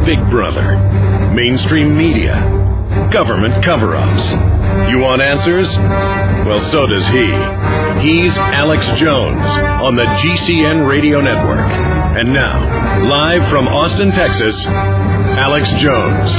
Big Brother, mainstream media, government cover-ups. You want answers? Well, so does he. He's Alex Jones on the GCN Radio Network. And now, live from Austin, Texas, Alex Jones.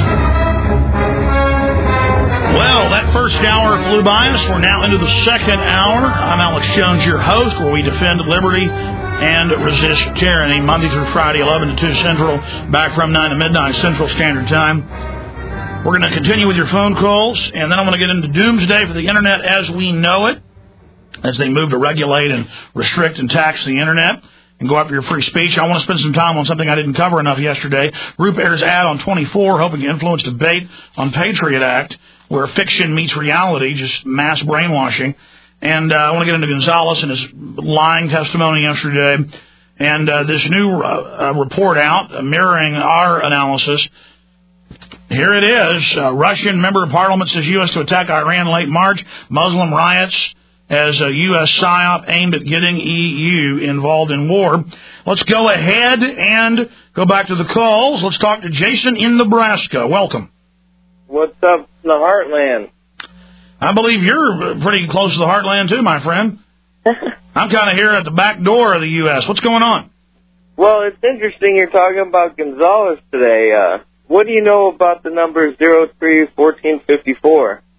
Well, that first hour flew by us. We're now into the second hour. I'm Alex Jones, your host, where we defend liberty and resist tyranny, Monday through Friday, 11 to 2 Central, back from 9 to midnight Central Standard Time. We're going to continue with your phone calls, and then I'm going to get into doomsday for the Internet as we know it, as they move to regulate and restrict and tax the Internet and go after your free speech. I want to spend some time on something I didn't cover enough yesterday. Roop Ayers' ad on 24, hoping to influence debate on Patriot Act, where fiction meets reality, just mass brainwashing. And I want to get into Gonzalez and his lying testimony yesterday. And this new report out mirroring our analysis. Here it is. Russian member of parliament says U.S. to attack Iran late March. Muslim riots as a U.S. PSYOP aimed at getting EU involved in war. Let's go ahead and go back to the calls. Let's talk to Jason in Nebraska. Welcome. What's up in the heartland? I believe you're pretty close to the heartland, too, my friend. I'm kind of here at the back door of the U.S. What's going on? Well, it's interesting you're talking about Gonzalez today. What do you know about the number 03-1454?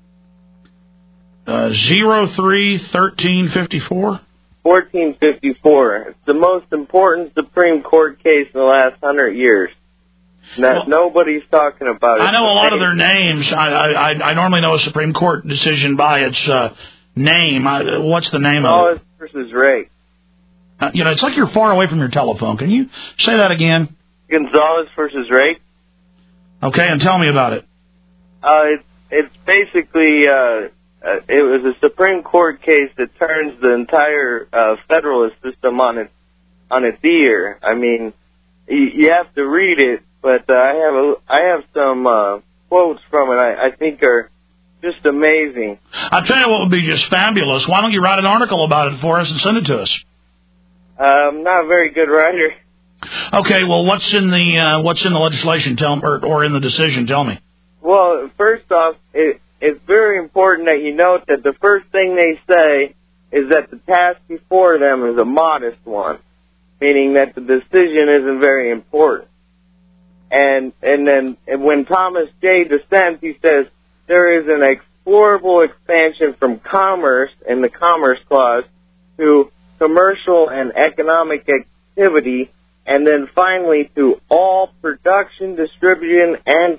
03-1354? 1454. It's the most important Supreme Court case in the last 100 years. Nobody's talking about it. I know a lot of their names. I normally know a Supreme Court decision by its name. What's the name of it? Gonzalez versus Ray. It's like you're far away from your telephone. Can you say that again? Gonzalez versus Ray. Okay, and tell me about it. It's basically it was a Supreme Court case that turns the entire federalist system on its ear. I mean, you have to read it. But I have some quotes from it I think are just amazing. I'll tell you what would be just fabulous. Why don't you write an article about it for us and send it to us? I'm not a very good writer. Okay, well, what's in the legislation? Or in the decision? Tell me. Well, first off, it's very important that you note that the first thing they say is that the task before them is a modest one, meaning that the decision isn't very important. And then when Thomas J. dissents, he says there is an explorable expansion from commerce in the Commerce Clause to commercial and economic activity, and then finally to all production, distribution, and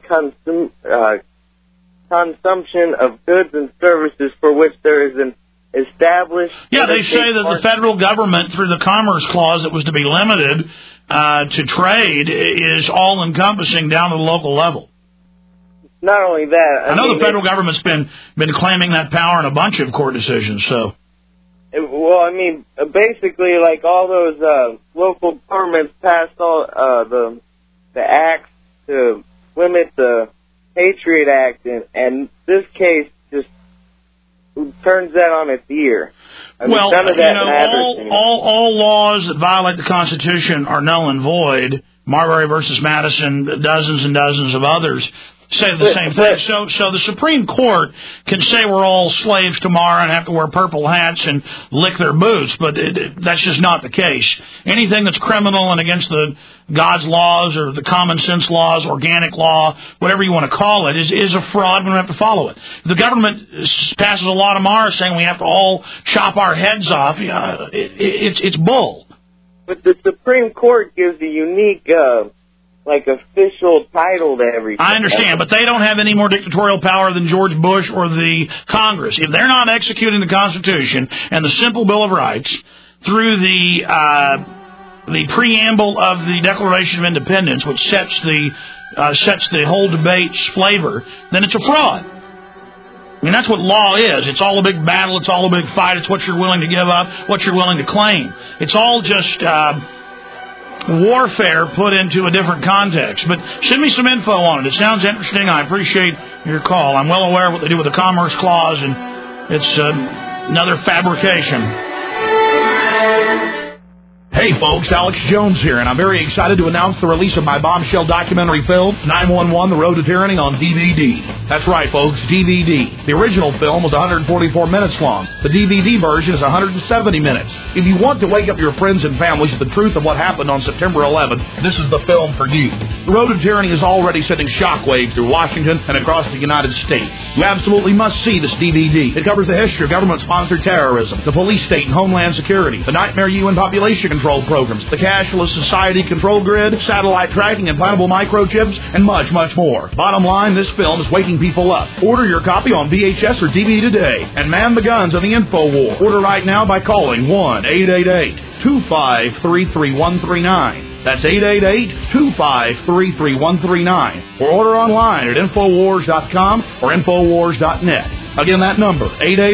consumption of goods and services for which there is an established... Yeah, they say that the federal government, through the Commerce Clause that was to be limited to trade, is all-encompassing down to the local level. Not only that... I know the federal government's been claiming that power in a bunch of court decisions, so... Well, I mean, basically, like all those local governments passed all the acts to limit the Patriot Act, and this case just turns that on its ear. I mean, well, none of that matters. All laws that violate the Constitution are null and void. Marbury versus Madison, dozens and dozens of others say the same thing. So the Supreme Court can say we're all slaves tomorrow and have to wear purple hats and lick their boots, but that's just not the case. Anything that's criminal and against God's laws or the common sense laws, organic law, whatever you want to call it, is a fraud when we have to follow it. The government passes a law tomorrow saying we have to all chop our heads off. It's bull. But the Supreme Court gives a unique... official title to everything. I understand, but they don't have any more dictatorial power than George Bush or the Congress. If they're not executing the Constitution and the simple Bill of Rights through the preamble of the Declaration of Independence, which sets the whole debate's flavor, then it's a fraud. I mean, that's what law is. It's all a big battle. It's all a big fight. It's what you're willing to give up, what you're willing to claim. It's all just... warfare put into a different context. But send me some info on it. It sounds interesting. I appreciate your call. I'm well aware of what they do with the Commerce Clause, and it's another fabrication. Hey folks, Alex Jones here, and I'm very excited to announce the release of my bombshell documentary film, 911: The Road to Tyranny, on DVD. That's right, folks, DVD. The original film was 144 minutes long. The DVD version is 170 minutes. If you want to wake up your friends and families to the truth of what happened on September 11th, this is the film for you. The Road to Tyranny is already sending shockwaves through Washington and across the United States. You absolutely must see this DVD. It covers the history of government-sponsored terrorism, the police state and homeland security, the nightmare UN population control programs, the cashless society control grid, satellite tracking, implantable microchips, and much, much more. Bottom line, this film is waking people up. Order your copy on VHS or DVD today and man the guns of the info war. Order right now by calling 1-888-253-3139. That's 888-253-3139. Or order online at Infowars.com or Infowars.net. Again, that number,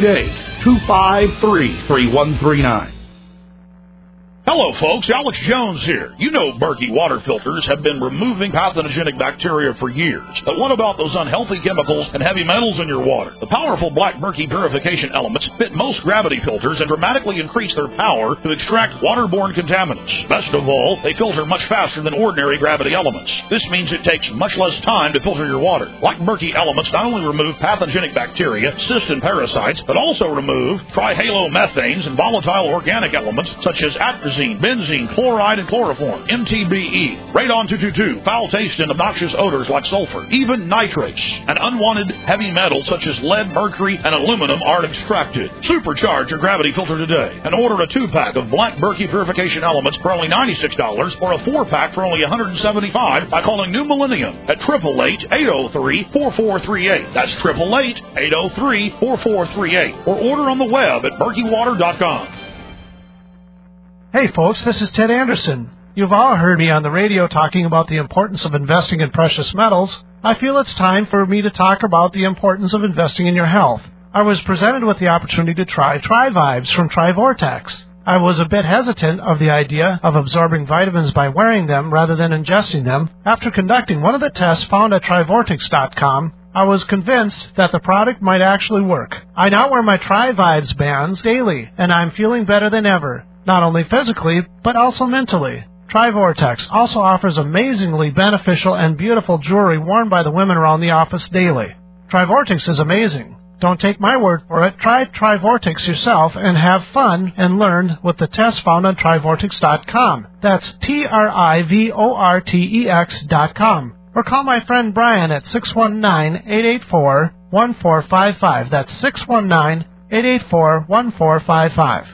888-253-3139. Hello, folks. Alex Jones here. You know Berkey water filters have been removing pathogenic bacteria for years. But what about those unhealthy chemicals and heavy metals in your water? The powerful Black Berkey purification elements fit most gravity filters and dramatically increase their power to extract waterborne contaminants. Best of all, they filter much faster than ordinary gravity elements. This means it takes much less time to filter your water. Black Berkey elements not only remove pathogenic bacteria, cysts, and parasites, but also remove trihalomethanes and volatile organic elements such as atrazine, benzene, chloride, and chloroform, MTBE, radon 222, foul taste and obnoxious odors like sulfur, even nitrates, and unwanted heavy metals such as lead, mercury, and aluminum are extracted. Supercharge your gravity filter today and order a 2-pack of Black Berkey purification elements for only $96 or a 4-pack for only $175 by calling New Millennium at 888-803-4438. That's 888-803-4438. Or order on the web at berkeywater.com. Hey folks, this is Ted Anderson. You've all heard me on the radio talking about the importance of investing in precious metals. I feel it's time for me to talk about the importance of investing in your health. I was presented with the opportunity to try TriVibes from TriVortex. I was a bit hesitant of the idea of absorbing vitamins by wearing them rather than ingesting them. After conducting one of the tests found at TriVortex.com, I was convinced that the product might actually work. I now wear my TriVibes bands daily, and I'm feeling better than ever. Not only physically, but also mentally. TriVortex also offers amazingly beneficial and beautiful jewelry worn by the women around the office daily. TriVortex is amazing. Don't take my word for it. Try TriVortex yourself and have fun and learn with the tests found on TriVortex.com. That's TriVortex.com. Or call my friend Brian at 619-884-1455. That's 619-884-1455.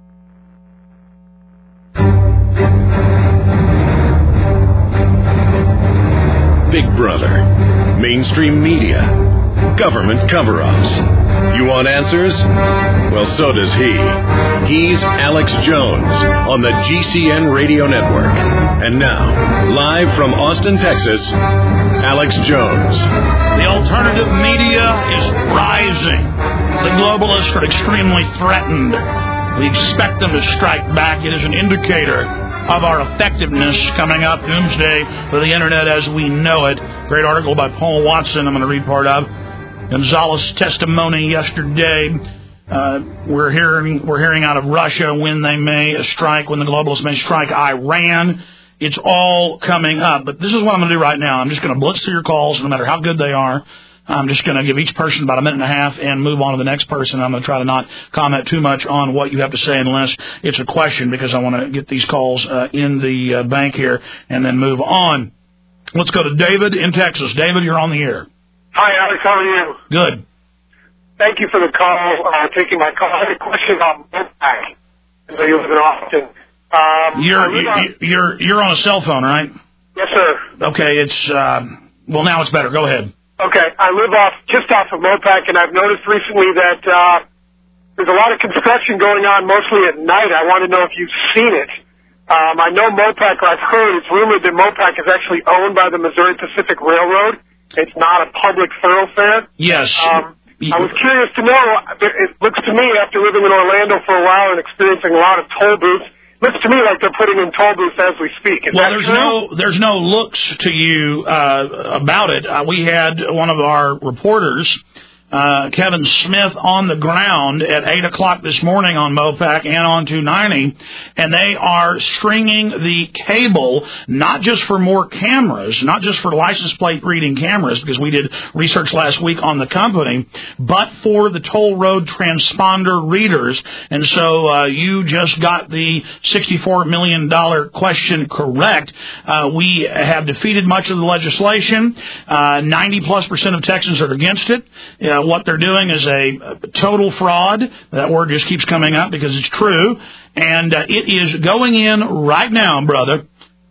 Big Brother, mainstream media, government cover-ups. You want answers? Well, so does he. He's Alex Jones on the GCN Radio Network. And now, live from Austin, Texas, Alex Jones. The alternative media is rising. The globalists are extremely threatened. We expect them to strike back. It is an indicator of our effectiveness coming up. Doomsday for the Internet as we know it. Great article by Paul Watson I'm going to read part of. Gonzalez' testimony yesterday. We're hearing out of Russia when they may strike, when the globalists may strike Iran. It's all coming up. But this is what I'm going to do right now. I'm just going to blitz through your calls, no matter how good they are. I'm just going to give each person about a minute and a half and move on to the next person. I'm going to try to not comment too much on what you have to say unless it's a question, because I want to get these calls in the bank here and then move on. Let's go to David in Texas. David, you're on the air. Hi, Alex. How are you? Good. Thank you for the call, taking my call. I had a question about Mopac. So you live in Austin. You're on a cell phone, right? Yes, sir. Okay, it's well, now it's better. Go ahead. Okay, I live just off of Mopac, and I've noticed recently that there's a lot of construction going on, mostly at night. I want to know if you've seen it. I know Mopac, I've heard, it's rumored that Mopac is actually owned by the Missouri Pacific Railroad. It's not a public thoroughfare. Yes. I was curious to know, it looks to me, after living in Orlando for a while and experiencing a lot of toll booths, looks to me like they're putting in toll booths as we speak. There's no looks to you about it. We had one of our reporters Kevin Smith on the ground at 8 o'clock this morning on Mopac and on 290, and they are stringing the cable, not just for more cameras, not just for license plate reading cameras, because we did research last week on the company, but for the toll road transponder readers. And so you just got the $64 million question correct. We have defeated much of the legislation. 90+% of Texans are against it. What they're doing is a total fraud. That word just keeps coming up because it's true. And it is going in right now, brother.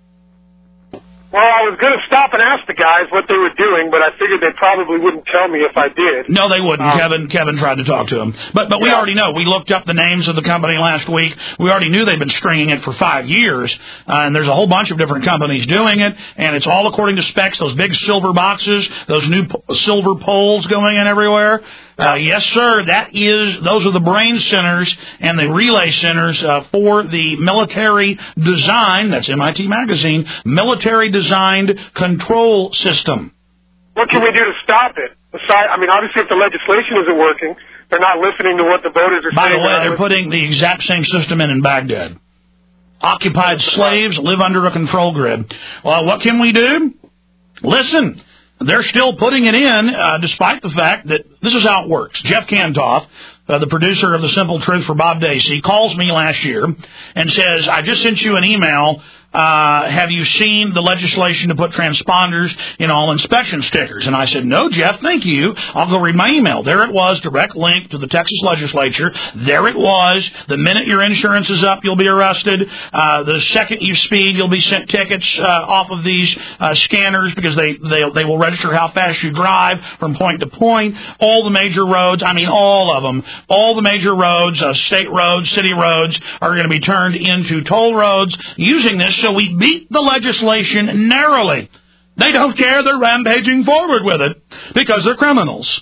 Well, I was going to stop and ask the guys what they were doing, but I figured they probably wouldn't tell me if I did. No, they wouldn't. Kevin tried to talk to them. But we already know. We looked up the names of the company last week. We already knew they've been stringing it for 5 years. And there's a whole bunch of different companies doing it. And it's all according to specs, those big silver boxes, those new silver poles going in everywhere. Yes, sir. Those are the brain centers and the relay centers for the military design. That's MIT Magazine. Military designed control system. What can we do to stop it? Obviously, if the legislation isn't working, they're not listening to what the voters are saying. By the way, they're putting the exact same system in Baghdad. Occupied slaves live under a control grid. Well, what can we do? Listen. They're still putting it in, despite the fact that this is how it works. Jeff Kantoff, the producer of The Simple Truth for Bob Dacey, calls me last year and says, I just sent you an email. Have you seen the legislation to put transponders in all inspection stickers? And I said, no, Jeff, thank you. I'll go read my email. There it was, direct link to the Texas legislature. There it was. The minute your insurance is up, you'll be arrested. The second you speed, you'll be sent tickets off of these scanners because they will register how fast you drive from point to point. All the major roads, all of them, all the major roads, state roads, city roads, are going to be turned into toll roads using this. So we beat the legislation narrowly. They don't care. They're rampaging forward with it because they're criminals.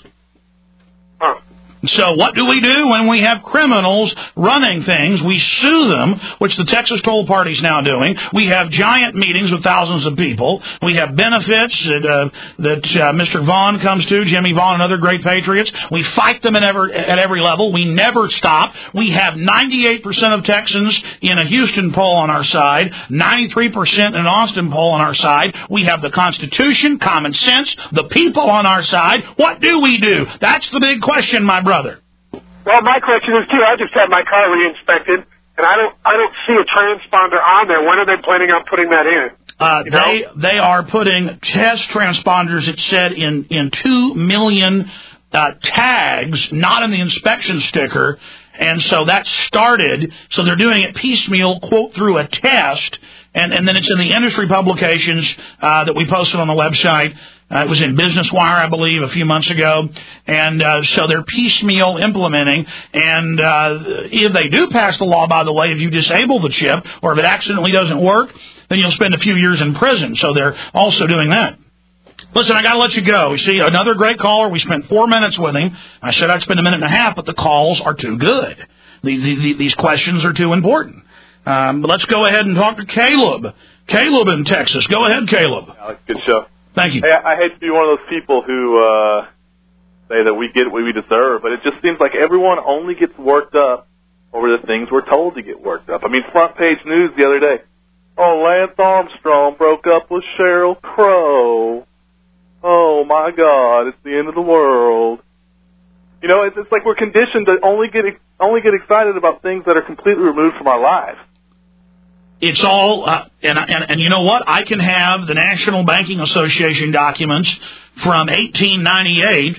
So what do we do when we have criminals running things? We sue them, which the Texas Toll Party's now doing. We have giant meetings with thousands of people. We have benefits that Mr. Vaughn comes to, Jimmy Vaughn and other great patriots. We fight them at every level. We never stop. We have 98% of Texans in a Houston poll on our side, 93% in an Austin poll on our side. We have the Constitution, common sense, the people on our side. What do we do? That's the big question, my brother. Well, my question is, too, I just had my car re-inspected, and I don't see a transponder on there. When are they planning on putting that in? They are putting test transponders, it said, in 2 million tags, not in the inspection sticker, and so that started. So they're doing it piecemeal, quote, through a test, and then it's in the industry publications that we posted on the website. It was in Business Wire, I believe, a few months ago. And so they're piecemeal implementing. And if they do pass the law, by the way, if you disable the chip or if it accidentally doesn't work, then you'll spend a few years in prison. So they're also doing that. Listen, I got to let you go. You see, another great caller. We spent 4 minutes with him. I said I'd spend a minute and a half, but the calls are too good. These questions are too important. But let's go ahead and talk to Caleb. Caleb in Texas. Go ahead, Caleb. Alex, good show. Thank you. Hey, I hate to be one of those people who say that we get what we deserve, but it just seems like everyone only gets worked up over the things we're told to get worked up. Front page news the other day. Oh, Lance Armstrong broke up with Sheryl Crow. Oh, my God, it's the end of the world. It's like we're conditioned to only get excited about things that are completely removed from our lives. It's all, and you know what? I can have the National Banking Association documents from 1898,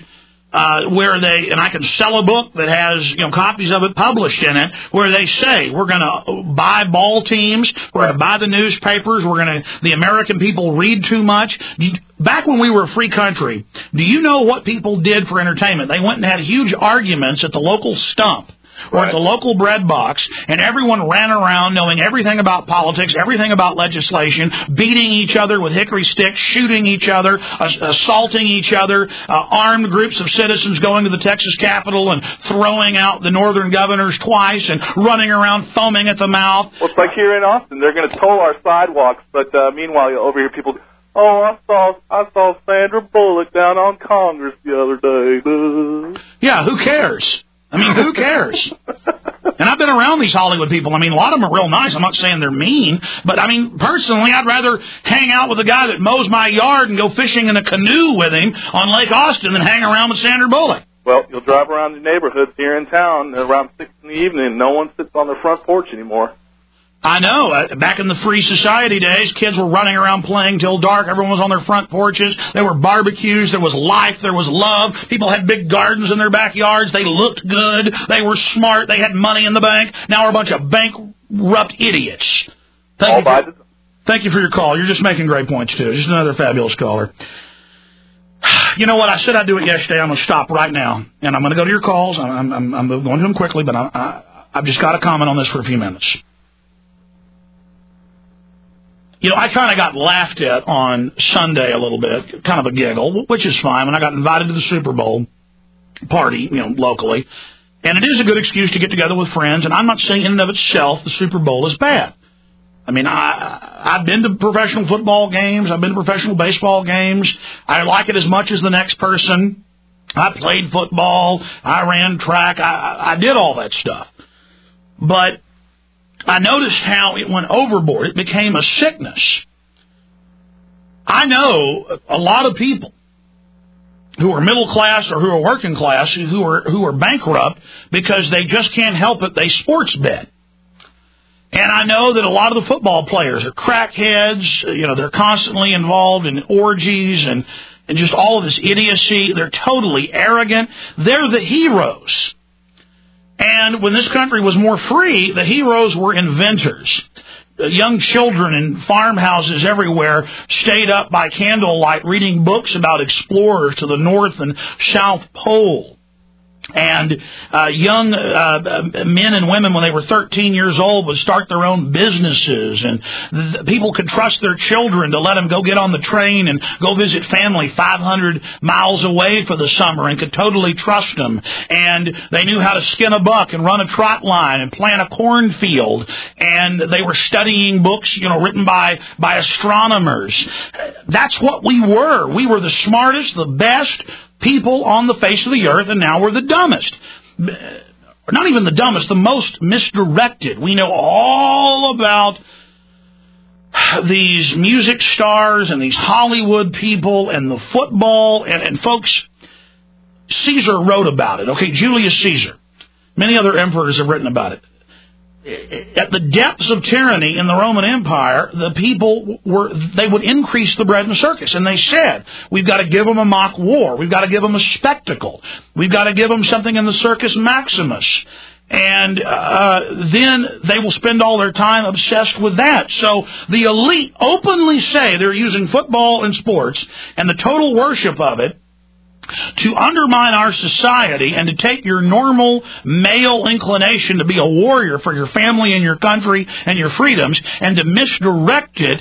and I can sell a book that has, copies of it published in it, where they say we're going to buy ball teams, we're going to buy the newspapers, the American people read too much. Back when we were a free country, do you know what people did for entertainment? They went and had huge arguments at the local stump. Or at the local bread box, and everyone ran around knowing everything about politics, everything about legislation, beating each other with hickory sticks, shooting each other, assaulting each other, armed groups of citizens going to the Texas Capitol and throwing out the northern governors twice and running around foaming at the mouth. Well, it's like here in Austin. They're going to toll our sidewalks, but meanwhile, you'll overhear people, Oh, I saw Sandra Bullock down on Congress the other day. Yeah, who cares? I mean, who cares? And I've been around these Hollywood people. I mean, a lot of them are real nice. I'm not saying they're mean. But, I mean, personally, I'd rather hang out with a guy that mows my yard and go fishing in a canoe with him on Lake Austin than hang around with Sandra Bullock. Well, you'll drive around the neighborhoods here in town around 6 in the evening, and no one sits on their front porch anymore. I know. Back in the free society days, kids were running around playing till dark. Everyone was on their front porches. There were barbecues. There was life. There was love. People had big gardens in their backyards. They looked good. They were smart. They had money in the bank. Now we're a bunch of bankrupt idiots. Thank you for your call. You're just making great points, too. Just another fabulous caller. You know what? I said I'd do it yesterday. I'm going to stop right now. And I'm going to go to your calls. I'm going to them quickly, but I've just got to comment on this for a few minutes. You know, I kind of got laughed at on Sunday a little bit, kind of a giggle, which is fine, when I got invited to the Super Bowl party, you know, locally. And it is a good excuse to get together with friends, and I'm not saying in and of itself the Super Bowl is bad. I mean, I've been to professional football games. I've been to professional baseball games. I like it as much as the next person. I played football. I ran track. I did all that stuff. But I noticed how it went overboard. It became a sickness. I know a lot of people who are middle class or who are working class who are bankrupt because they just can't help it. They sports bet. And I know that a lot of the football players are crackheads. You know, they're constantly involved in orgies and just all of this idiocy. They're totally arrogant. They're the heroes. And when this country was more free, the heroes were inventors. Young children in farmhouses everywhere stayed up by candlelight reading books about explorers to the North and South Pole. And young men and women, when they were 13 years old, would start their own businesses. And people could trust their children to let them go get on the train and go visit family 500 miles away for the summer and could totally trust them. And they knew how to skin a buck and run a trot line and plant a cornfield. And they were studying books, you know, written by astronomers. That's what we were. We were the smartest, the best people on the face of the earth, and now we're the dumbest. Not even the dumbest, the most misdirected. We know all about these music stars and these Hollywood people and the football, and folks, Caesar wrote about it, okay, Julius Caesar. Many other emperors have written about it. At the depths of tyranny in the Roman Empire, the people they would increase the bread and circus. And they said, we've got to give them a mock war. We've got to give them a spectacle. We've got to give them something in the Circus Maximus. And then they will spend all their time obsessed with that. So the elite openly say they're using football and sports and the total worship of it to undermine our society and to take your normal male inclination to be a warrior for your family and your country and your freedoms and to misdirect it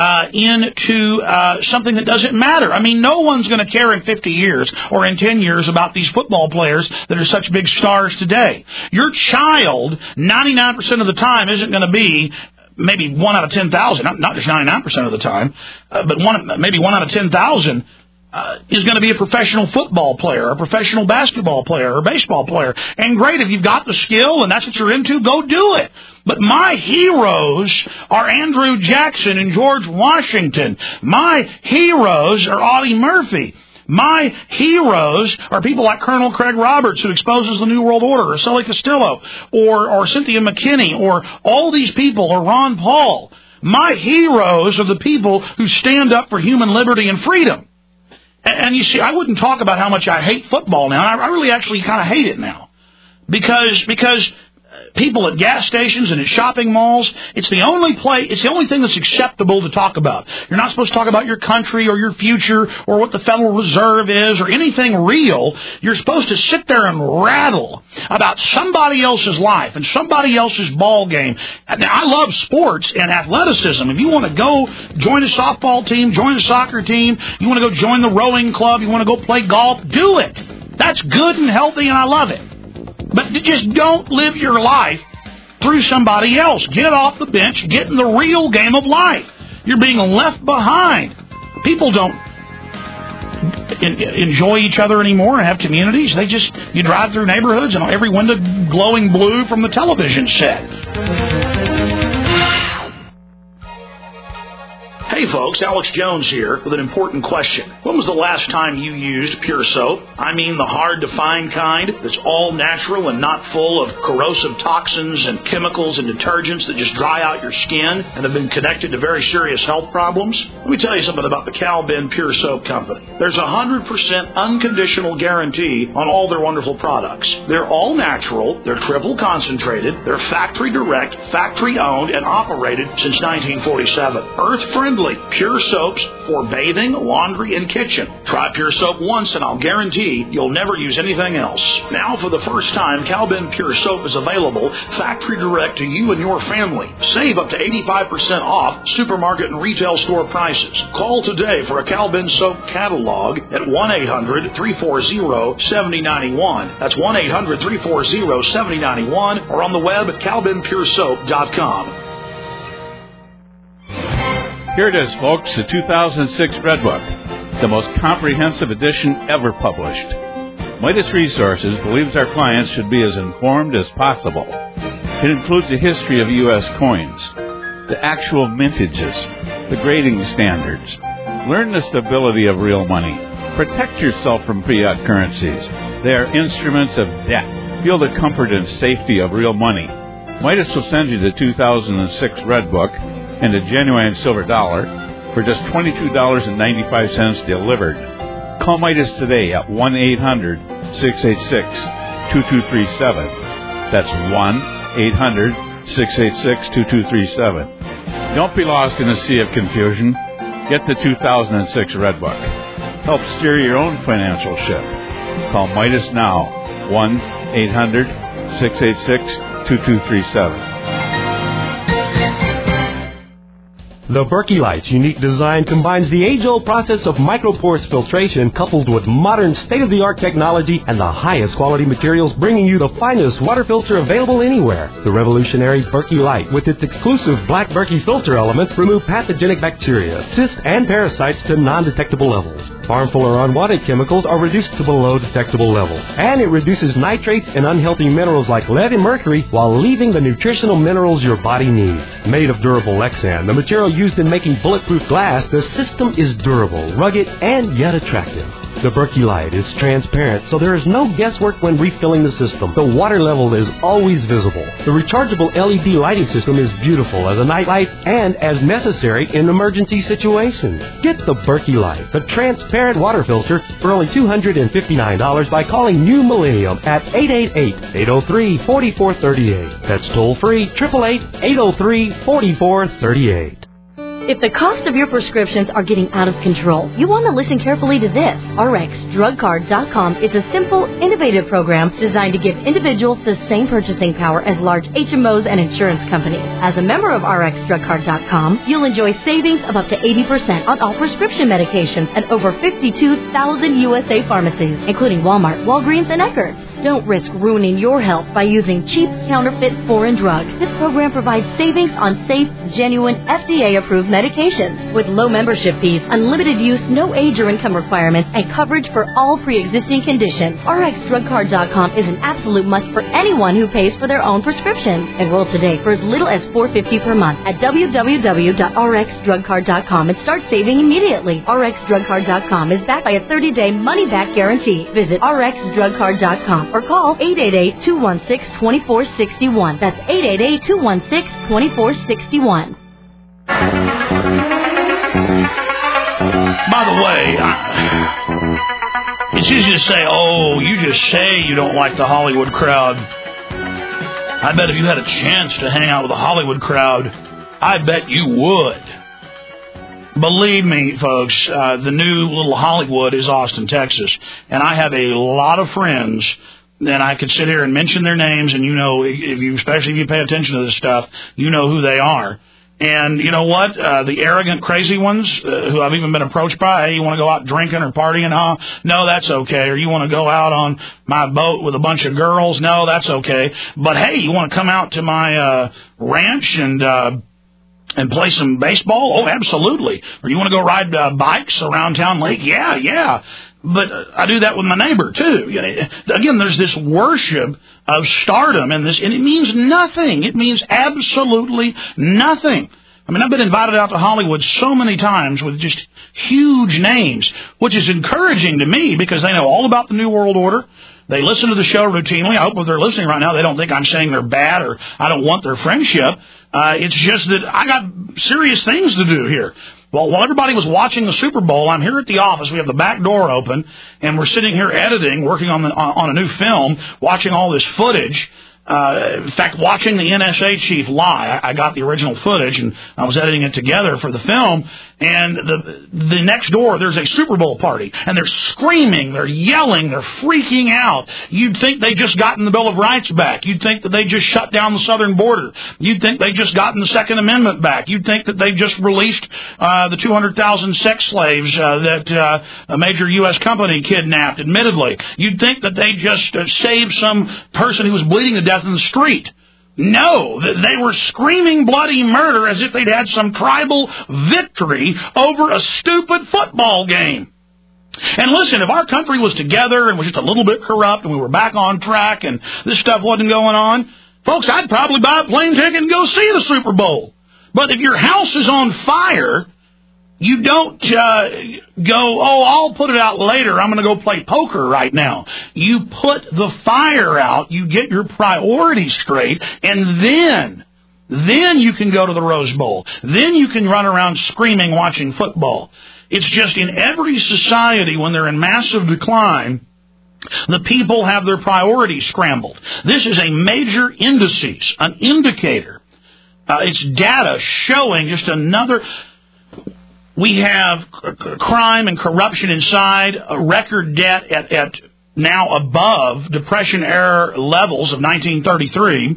into something that doesn't matter. I mean, no one's going to care in 50 years or in 10 years about these football players that are such big stars today. Your child, 99% of the time, isn't going to be maybe 1 out of 10,000, not just 99% of the time, but maybe 1 out of 10,000 is going to be a professional football player, a professional basketball player, or baseball player. And great, if you've got the skill and that's what you're into, go do it. But my heroes are Andrew Jackson and George Washington. My heroes are Audie Murphy. My heroes are people like Colonel Craig Roberts, who exposes the New World Order, or Sully Castillo, or Cynthia McKinney, or all these people, or Ron Paul. My heroes are the people who stand up for human liberty and freedom. And you see, I wouldn't talk about how much I hate football now. I really actually kind of hate it now. Because people at gas stations and at shopping malls, it's the only thing that's acceptable to talk about. You're not supposed to talk about your country or your future or what the Federal Reserve is or anything real. You're supposed to sit there and rattle about somebody else's life and somebody else's ball game. Now, I love sports and athleticism. If you want to go join a softball team, join a soccer team, you want to go join the rowing club, you want to go play golf, do it. That's good and healthy, and I love it. But just don't live your life through somebody else. Get off the bench. Get in the real game of life. You're being left behind. People don't enjoy each other anymore and have communities. You drive through neighborhoods and every window glowing blue from the television set. Hey folks, Alex Jones here with an important question. When was the last time you used Pure Soap? I mean the hard-to-find kind that's all natural and not full of corrosive toxins and chemicals and detergents that just dry out your skin and have been connected to very serious health problems? Let me tell you something about the Cal Ben Pure Soap Company. There's a 100% unconditional guarantee on all their wonderful products. They're all natural, they're triple concentrated, they're factory direct, factory owned, and operated since 1947. Earth-friendly. Pure soaps for bathing, laundry, and kitchen. Try Pure Soap once and I'll guarantee you'll never use anything else. Now, for the first time, Cal Ben Pure Soap is available factory direct to you and your family. Save up to 85% off supermarket and retail store prices. Call today for a Cal Ben Soap catalog at 1-800-340-7091. That's 1-800-340-7091 or on the web at calbenpuresoap.com. Here it is, folks, the 2006 Red Book, the most comprehensive edition ever published. Midas Resources believes our clients should be as informed as possible. It includes a history of U.S. coins, the actual mintages, the grading standards. Learn the stability of real money. Protect yourself from fiat currencies. They are instruments of debt. Feel the comfort and safety of real money. Midas will send you the 2006 Red Book and a genuine silver dollar for just $22.95 delivered. Call Midas today at 1-800-686-2237. That's 1-800-686-2237. Don't be lost in a sea of confusion. Get the 2006 Red Book. Help steer your own financial ship. Call Midas now, 1-800-686-2237. The Berkey Light's unique design combines the age-old process of microporous filtration coupled with modern state-of-the-art technology and the highest quality materials, bringing you the finest water filter available anywhere. The revolutionary Berkey Light, with its exclusive black Berkey filter elements, remove pathogenic bacteria, cysts, and parasites to non-detectable levels. Harmful or unwanted chemicals are reduced to below detectable levels. And it reduces nitrates and unhealthy minerals like lead and mercury while leaving the nutritional minerals your body needs. Made of durable Lexan, the material used in making bulletproof glass, the system is durable, rugged, and yet attractive. The Berkey Light is transparent, so there is no guesswork when refilling the system. The water level is always visible. The rechargeable LED lighting system is beautiful as a nightlight and as necessary in emergency situations. Get the Berkey Light, the transparent water filter, for only $259 by calling New Millennium at 888-803-4438. That's toll-free, 888-803-4438. If the cost of your prescriptions are getting out of control, you want to listen carefully to this. RxDrugCard.com is a simple, innovative program designed to give individuals the same purchasing power as large HMOs and insurance companies. As a member of RxDrugCard.com, you'll enjoy savings of up to 80% on all prescription medications at over 52,000 USA pharmacies, including Walmart, Walgreens, and Eckerd's. Don't risk ruining your health by using cheap, counterfeit, foreign drugs. This program provides savings on safe, genuine, FDA-approved medications with low membership fees, unlimited use, no age or income requirements, and coverage for all pre-existing conditions. RxDrugCard.com is an absolute must for anyone who pays for their own prescriptions. Enroll today for as little as $4.50 per month at www.rxdrugcard.com and start saving immediately. RxDrugCard.com is backed by a 30-day money-back guarantee. Visit RxDrugCard.com or call 888-216-2461. That's 888-216-2461. By the way, it's easy to say, oh, you just say you don't like the Hollywood crowd. I bet if you had a chance to hang out with the Hollywood crowd, I bet you would. Believe me, folks, the new little Hollywood is Austin, Texas. And I have a lot of friends that I could sit here and mention their names, and you know, especially if you pay attention to this stuff, you know who they are. And you know what? The arrogant, crazy ones who I've even been approached by, hey, you want to go out drinking or partying? Huh? No, that's okay. Or you want to go out on my boat with a bunch of girls? No, that's okay. But, hey, you want to come out to my ranch and and play some baseball? Oh, absolutely. Or you want to go ride bikes around Town Lake? Yeah. But I do that with my neighbor, too. Again, there's this worship of stardom, and it means nothing. It means absolutely nothing. I mean, I've been invited out to Hollywood so many times with just huge names, which is encouraging to me because they know all about the New World Order. They listen to the show routinely. I hope if they're listening right now, they don't think I'm saying they're bad or I don't want their friendship. It's just that I got serious things to do here. Well, while everybody was watching the Super Bowl, I'm here at the office. We have the back door open, and we're sitting here editing, working on a new film, watching all this footage. In fact, watching the NSA chief lie. I got the original footage, and I was editing it together for the film. And the next door, there's a Super Bowl party, and they're screaming, they're yelling, they're freaking out. You'd think they just gotten the Bill of Rights back. You'd think that they just shut down the southern border. You'd think they just gotten the Second Amendment back. You'd think that they just released the 200,000 sex slaves that a major U.S. company kidnapped, admittedly. You'd think that they just saved some person who was bleeding to death in the street. No, they were screaming bloody murder as if they'd had some tribal victory over a stupid football game. And listen, if our country was together and was just a little bit corrupt and we were back on track and this stuff wasn't going on, folks, I'd probably buy a plane ticket and go see the Super Bowl. But if your house is on fire, you don't go, I'll put it out later. I'm going to go play poker right now. You put the fire out, you get your priorities straight, and then you can go to the Rose Bowl. Then you can run around screaming watching football. It's just in every society when they're in massive decline, the people have their priorities scrambled. This is a major indices, an indicator. It's data showing just another... We have crime and corruption inside, a record debt at now above Depression-era levels of 1933.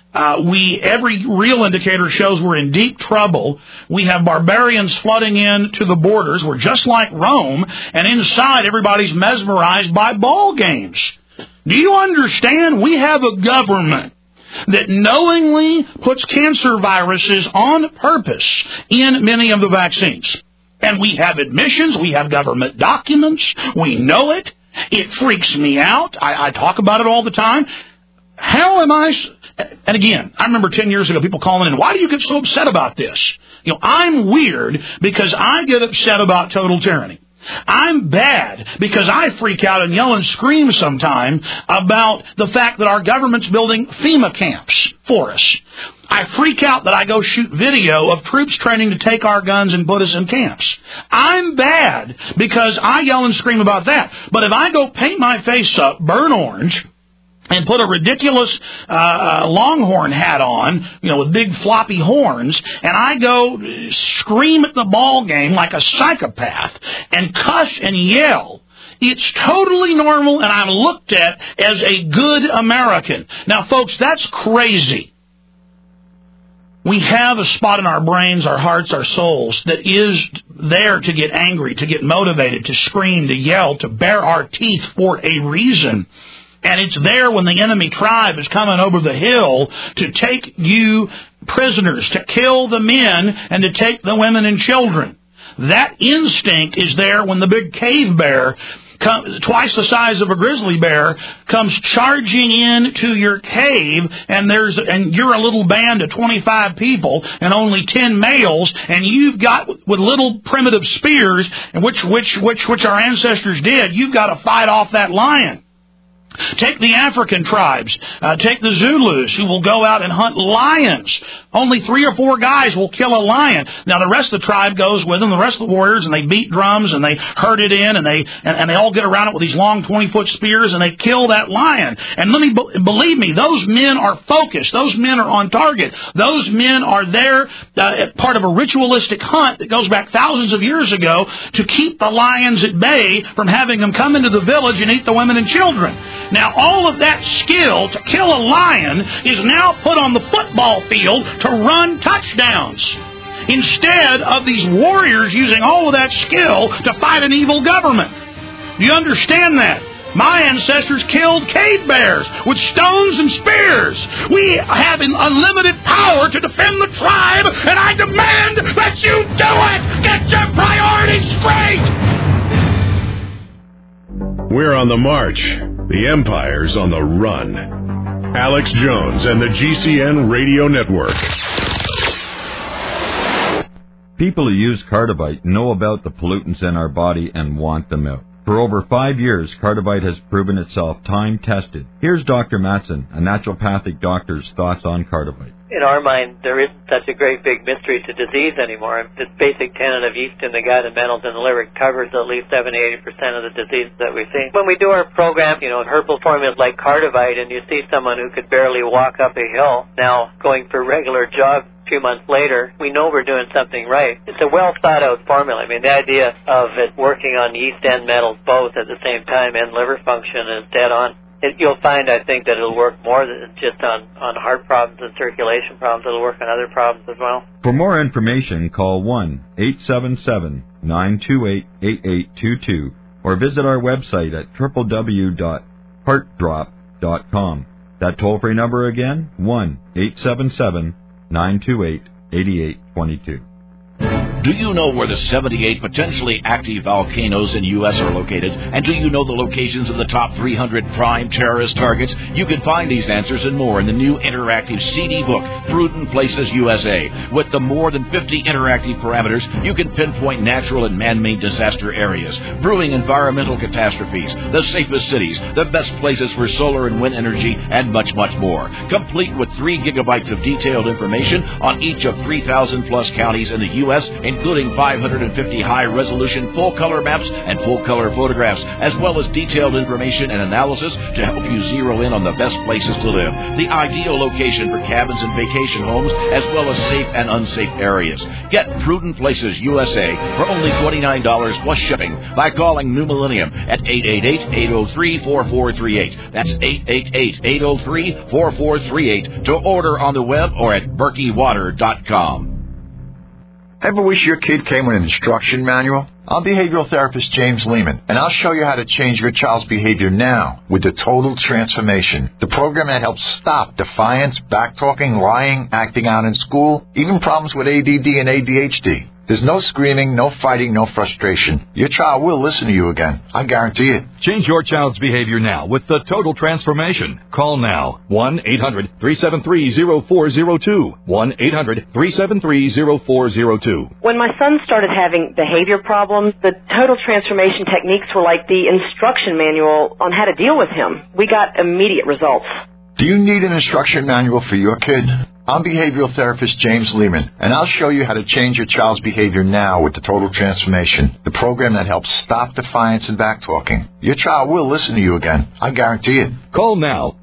Every real indicator shows we're in deep trouble. We have barbarians flooding into the borders. We're just like Rome, and inside everybody's mesmerized by ball games. Do you understand? We have a government that knowingly puts cancer viruses on purpose in many of the vaccines. And we have admissions, we have government documents, we know it. It freaks me out. I talk about it all the time. How am I... And again, I remember 10 years ago people calling in, why do you get so upset about this? I'm weird because I get upset about total tyranny. I'm bad because I freak out and yell and scream sometime about the fact that our government's building FEMA camps for us. I freak out that I go shoot video of troops training to take our guns and put us in camps. I'm bad because I yell and scream about that. But if I go paint my face up, burn orange, and put a ridiculous longhorn hat on, with big floppy horns, and I go scream at the ball game like a psychopath and cuss and yell, it's totally normal, and I'm looked at as a good American. Now, folks, that's crazy. We have a spot in our brains, our hearts, our souls that is there to get angry, to get motivated, to scream, to yell, to bare our teeth for a reason. And it's there when the enemy tribe is coming over the hill to take you prisoners, to kill the men, and to take the women and children. That instinct is there when the big cave bear, twice the size of a grizzly bear, comes charging into your cave, and you're a little band of 25 people and only 10 males, and you've got with little primitive spears, and which our ancestors did. You've got to fight off that lion. Take the African tribes. Take the Zulus, who will go out and hunt lions. Only 3 or 4 guys will kill a lion. Now, the rest of the tribe goes with them, the rest of the warriors, and they beat drums, and they herd it in, and they all get around it with these long 20-foot spears, and they kill that lion. And believe me, those men are focused. Those men are on target. Those men are there, part of a ritualistic hunt that goes back thousands of years ago to keep the lions at bay from having them come into the village and eat the women and children. Now, all of that skill to kill a lion is now put on the football field to run touchdowns, instead of these warriors using all of that skill to fight an evil government. Do you understand that? My ancestors killed cave bears with stones and spears. We have an unlimited power to defend the tribe, and I demand that you do it! Get your priorities straight! We're on the march. The Empire's on the run. Alex Jones and the GCN Radio Network. People who use Cardivite know about the pollutants in our body and want them out. For over 5 years, Cardivite has proven itself time-tested. Here's Dr. Matson, a naturopathic doctor's thoughts on Cardivite. In our mind, there isn't such a great big mystery to disease anymore. This basic tenet of yeast in the gut and metals in the liver covers at least 70-80% of the diseases that we see. When we do our program, herbal formulas like Cardivite, and you see someone who could barely walk up a hill now going for regular jogs, 2 months later, we know we're doing something right. It's a well-thought-out formula. I mean, the idea of it working on yeast and metals both at the same time and liver function is dead on. You'll find, I think, that it'll work more than just on heart problems and circulation problems. It'll work on other problems as well. For more information, call 1-877-928-8822 or visit our website at www.heartdrop.com. That toll-free number again, 1-877-928-8822. Do you know where the 78 potentially active volcanoes in U.S. are located? And do you know the locations of the top 300 prime terrorist targets? You can find these answers and more in the new interactive CD book, Prudent Places USA. With the more than 50 interactive parameters, you can pinpoint natural and man-made disaster areas, brewing environmental catastrophes, the safest cities, the best places for solar and wind energy, and much, much more. Complete with 3 gigabytes of detailed information on each of 3,000-plus counties in the U.S., including 550 high-resolution full-color maps and full-color photographs, as well as detailed information and analysis to help you zero in on the best places to live, the ideal location for cabins and vacation homes, as well as safe and unsafe areas. Get Prudent Places USA for only $29 plus shipping by calling New Millennium at 888-803-4438. That's 888-803-4438 to order on the web or at berkeywater.com. Ever wish your kid came with an instruction manual? I'm behavioral therapist James Lehman, and I'll show you how to change your child's behavior now with the Total Transformation, the program that helps stop defiance, backtalking, lying, acting out in school, even problems with ADD and ADHD. There's no screaming, no fighting, no frustration. Your child will listen to you again. I guarantee it. Change your child's behavior now with the Total Transformation. Call now. 1-800-373-0402. 1-800-373-0402. When my son started having behavior problems, the Total Transformation techniques were like the instruction manual on how to deal with him. We got immediate results. Do you need an instruction manual for your kid? I'm behavioral therapist James Lehman, and I'll show you how to change your child's behavior now with the Total Transformation, the program that helps stop defiance and backtalking. Your child will listen to you again. I guarantee it. Call now.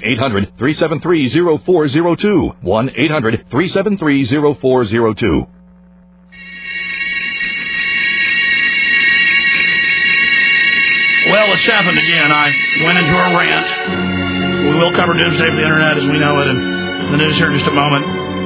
1-800-373-0402. 1-800-373-0402. Well, it's happened again. I went into a rant. We will cover Doomsday for the Internet as we know it in the news here in just a moment.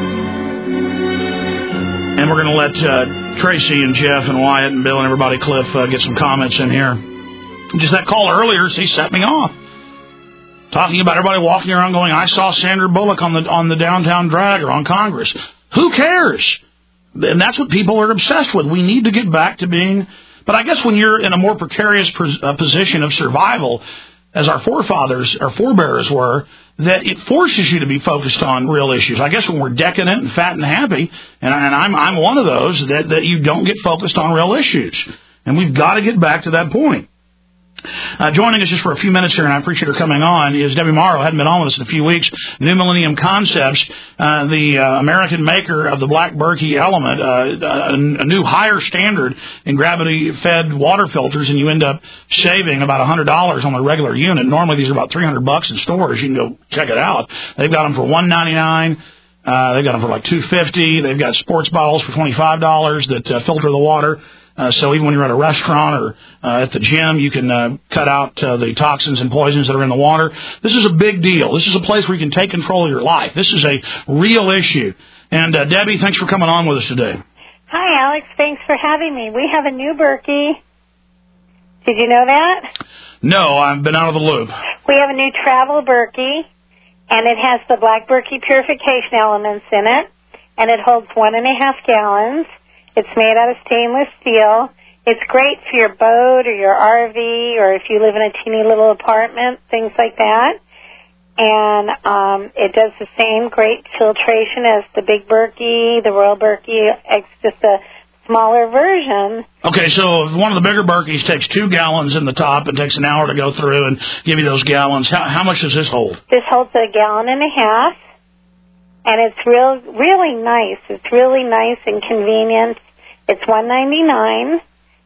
And we're going to let Tracy and Jeff and Wyatt and Bill and everybody, Cliff, get some comments in here. Just that call earlier, he set me off. Talking about everybody walking around going, I saw Sandra Bullock on the downtown drag or on Congress. Who cares? And that's what people are obsessed with. We need to get back to being... But I guess when you're in a more precarious position of survival, as our forebears were, that it forces you to be focused on real issues. I guess when we're decadent and fat and happy, and I'm one of those, that you don't get focused on real issues. And we've got to get back to that point. Joining us just for a few minutes here, and I appreciate her coming on, is Debbie Morrow. Hadn't been on with us in a few weeks. New Millennium Concepts, the American maker of the Black Berkey Element, a new higher standard in gravity-fed water filters, and you end up saving about $100 on a regular unit. Normally these are about $300 in stores. You can go check it out. They've got them for $199. They've got them for like $250. They've got sports bottles for $25 that filter the water. So even when you're at a restaurant or at the gym, you can cut out the toxins and poisons that are in the water. This is a big deal. This is a place where you can take control of your life. This is a real issue. And Debbie, thanks for coming on with us today. Hi, Alex. Thanks for having me. We have a new Berkey, Did you know that? No, I've been out of the loop. We have a new travel Berkey, and it has the black Berkey purification elements in it, and it holds 1.5 gallons. It's made out of stainless steel. It's great for your boat or your RV, or if you live in a teeny little apartment, things like that. And it does the same great filtration as the big Berkey, the Royal Berkey. It's just a smaller version. Okay, so one of the bigger Berkeys takes 2 gallons in the top and takes an hour to go through and give you those gallons. How much does this hold? This holds 1.5 gallons, and it's really nice. It's really nice and convenient. It's $1.99,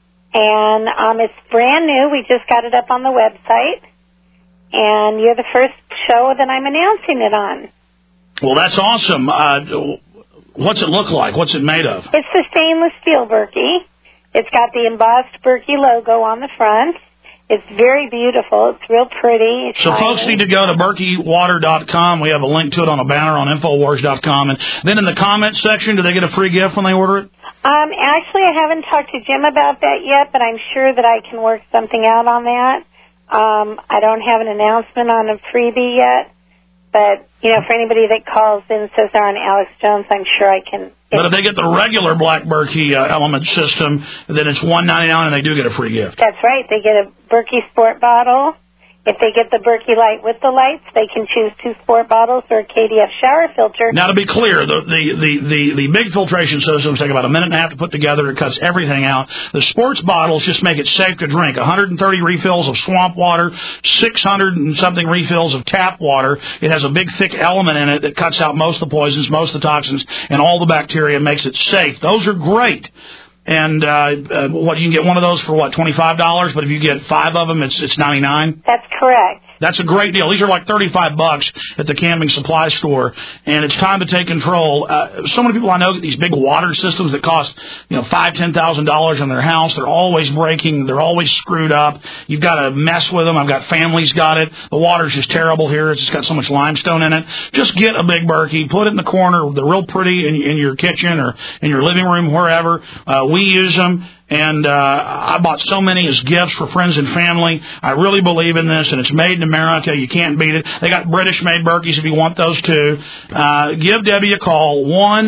and it's brand new. We just got it up on the website, and you're the first show that I'm announcing it on. Well, that's awesome. What's it look like? What's it made of? It's the stainless steel Berkey. It's got the embossed Berkey logo on the front. It's very beautiful. It's real pretty. It's so shiny. Folks need to go to BerkeyWater.com. We have a link to it on a banner on Infowars.com. And then in the comments section, do they get a free gift when they order it? Actually, I haven't talked to Jim about that yet, but I'm sure that I can work something out on that. I don't have an announcement on a freebie yet. But, for anybody that calls in and says they're on Alex Jones, I'm sure I can. But if they get the regular Black Berkey element system, then it's $1.99 and they do get a free gift. That's right. They get a Berkey Sport bottle. If they get the Berkey Light with the lights, they can choose 2 sport bottles or a KDF shower filter. Now, to be clear, the big filtration systems take about 1.5 minutes to put together. It cuts everything out. The sports bottles just make it safe to drink. 130 refills of swamp water, 600 and something refills of tap water. It has a big, thick element in it that cuts out most of the poisons, most of the toxins, and all the bacteria, and makes it safe. Those are great. And you can get one of those for $25? But if you get 5 of them, it's $99. That's correct. That's a great deal. These are like $35 at the camping supply store, and it's time to take control. So many people I know get these big water systems that cost $5,000-$10,000 on their house. They're always breaking. They're always screwed up. You've got to mess with them. I've got families got it. The water's just terrible here. It's just got so much limestone in it. Just get a big Berkey, put it in the corner. They're real pretty in your kitchen or in your living room, wherever. We use them. And I bought so many as gifts for friends and family. I really believe in this, and it's made in America. You can't beat it. They got British-made Berkeys if you want those too. Give Debbie a call,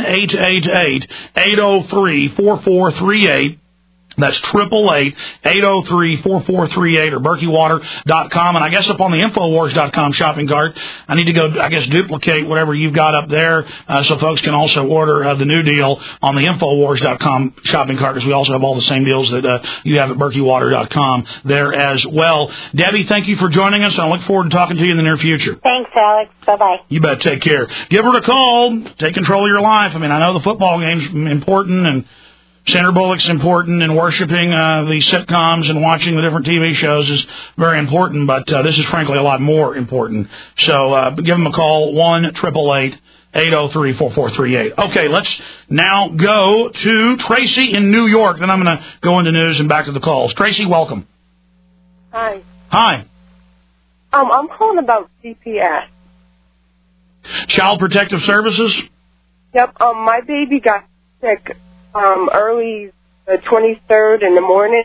1-888-803-4438. That's 888-803-4438 or BerkeyWater.com. And I guess up on the Infowars.com shopping cart, I need to go, duplicate whatever you've got up there so folks can also order the new deal on the Infowars.com shopping cart, because we also have all the same deals that you have at BerkeyWater.com there as well. Debbie, thank you for joining us, and I look forward to talking to you in the near future. Thanks, Alex. Bye-bye. You bet. Take care. Give her a call. Take control of your life. I mean, I know the football game's important, and Sandra Bullock's important, and worshiping the sitcoms and watching the different TV shows is very important, but this is frankly a lot more important. So give them a call, 1-888-803-4438. Okay, let's now go to Tracy in New York. Then I'm going to go into news and back to the calls. Tracy, welcome. Hi. Hi. I'm calling about CPS. Child Protective Services? Yep. My baby got sick early the 23rd in the morning.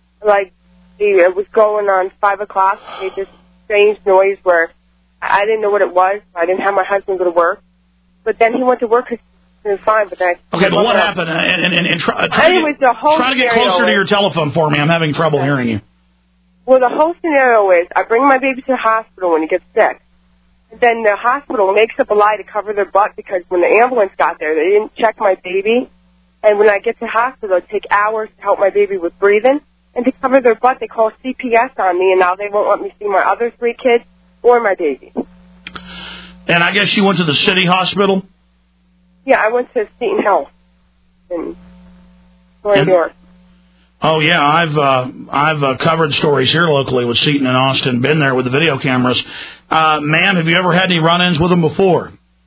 It was going on 5 o'clock. It made this strange noise where I didn't know what it was. I didn't have my husband go to work. But then he went to work. He was fine. But what happened? And try to get closer to your telephone for me. I'm having trouble hearing you. Well, the whole scenario is I bring my baby to the hospital when he gets sick. And then the hospital makes up a lie to cover their butt because when the ambulance got there, they didn't check my baby. And when I get to the hospital, it take hours to help my baby with breathing. And to cover their butt, they call CPS on me, and now they won't let me see my other 3 kids or my baby. And I guess you went to the city hospital? Yeah, I went to Seton Health in New York. Oh, yeah, I've covered stories here locally with Seton and Austin, been there with the video cameras. Ma'am, have you ever had any run-ins with them before?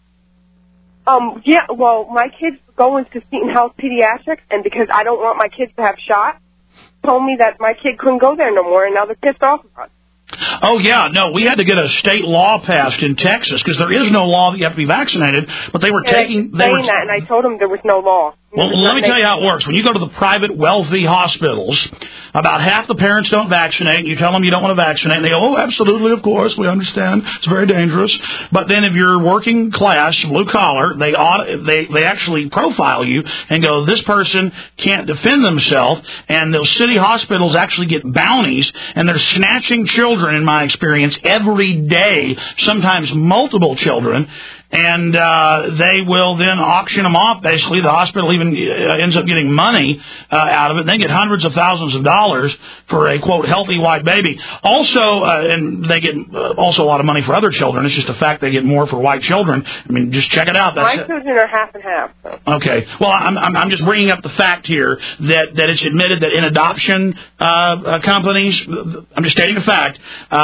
Yeah, well, my kids go into Seton Health Pediatrics, and because I don't want my kids to have shots, told me that my kid couldn't go there no more, and now they're pissed off about it. Oh, yeah, no, we had to get a state law passed in Texas, because there is no law that you have to be vaccinated, but they were taking... And I told them there was no law. Well, let me tell you how it works. When you go to the private, wealthy hospitals, about half the parents don't vaccinate. You tell them you don't want to vaccinate, and they go, oh, absolutely, of course, we understand. It's very dangerous. But then if you're working class, blue collar, they actually profile you and go, this person can't defend themselves, and those city hospitals actually get bounties, and they're snatching children, in my experience, every day, sometimes multiple children, and they will then auction them off. Basically, the hospital even ends up getting money out of it. They get hundreds of thousands of dollars for a, quote, healthy white baby. Also, and they get also a lot of money for other children. It's just a fact they get more for white children. I mean, just check it out. My children are half and half. So. Okay. Well, I'm just bringing up the fact here that it's admitted that in adoption companies, I'm just stating the fact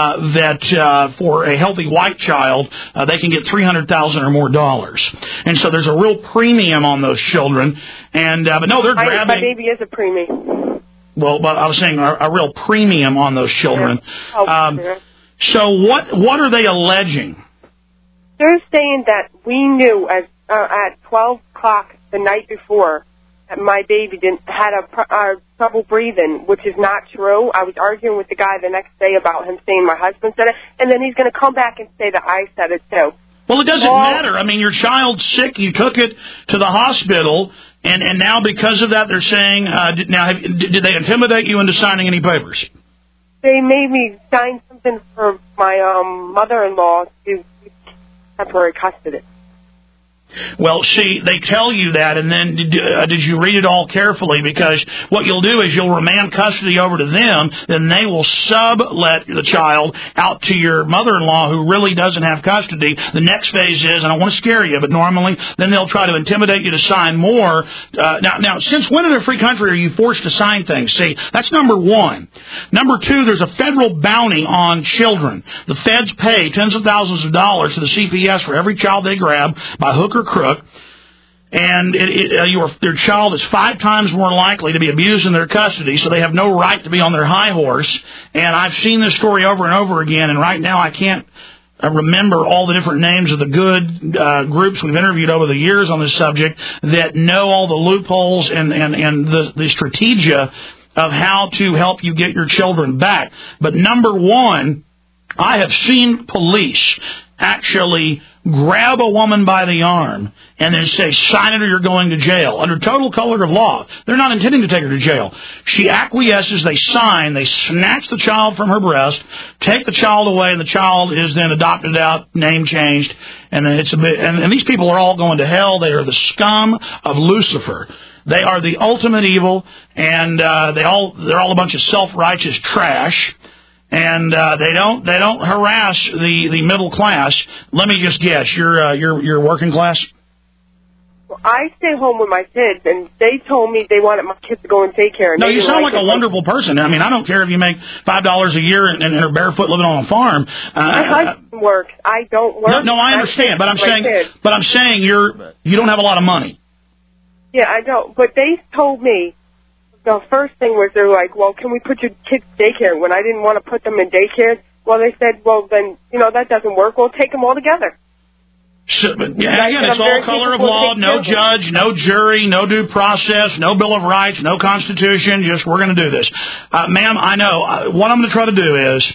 that for a healthy white child, they can get $300,000 or more dollars, and so there's a real premium on those children. And but no, they're grabbing. My baby is a preemie. Well, but I was saying a real premium on those children. Yeah. Oh, so what are they alleging? They're saying that we knew at 12 o'clock the night before that my baby had trouble breathing, which is not true. I was arguing with the guy the next day about him saying my husband said it, and then he's going to come back and say that I said it too. Well, it doesn't matter. I mean, your child's sick. You took it to the hospital, and now because of that, they're saying, did they intimidate you into signing any papers? They made me sign something for my mother-in-law to temporary custody. Well, see, they tell you that, and then did you read it all carefully? Because what you'll do is you'll remand custody over to them, then they will sublet the child out to your mother-in-law who really doesn't have custody. The next phase is, and I don't want to scare you, but normally then they'll try to intimidate you to sign more. Now, since when in a free country are you forced to sign things? See, that's number one. Number two, there's a federal bounty on children. The feds pay tens of thousands of dollars to the CPS for every child they grab by hook or crook, and their child is 5 times more likely to be abused in their custody, so they have no right to be on their high horse. And I've seen this story over and over again, and right now I can't remember all the different names of the good groups we've interviewed over the years on this subject that know all the loopholes and the strategia of how to help you get your children back. But number one, I have seen police actually grab a woman by the arm and then say, sign it or you're going to jail, under total color of law. They're not intending to take her to jail. She acquiesces, they sign, they snatch the child from her breast, take the child away, and the child is then adopted out, name changed, and then it's and these people are all going to hell. They are the scum of Lucifer. They are the ultimate evil, and they're all a bunch of self-righteous trash. And they don't harass the middle class. Let me just guess, you're working class? Well, I stay home with my kids, and they told me they wanted my kids to go in daycare. No, you sound like a wonderful person. I mean, I don't care if you make $5 a year and are barefoot living on a farm. My husband works. I don't work. No, I understand, but I'm saying you don't have a lot of money. Yeah, I don't. But they told me. The first thing was they're like, well, can we put your kids in daycare? When I didn't want to put them in daycare, well, they said, well, then, that doesn't work. We'll take them all together. So, again, it's all color of law, no judge, no jury, no due process, no Bill of Rights, no Constitution, just we're going to do this. Ma'am, I know. What I'm going to try to do is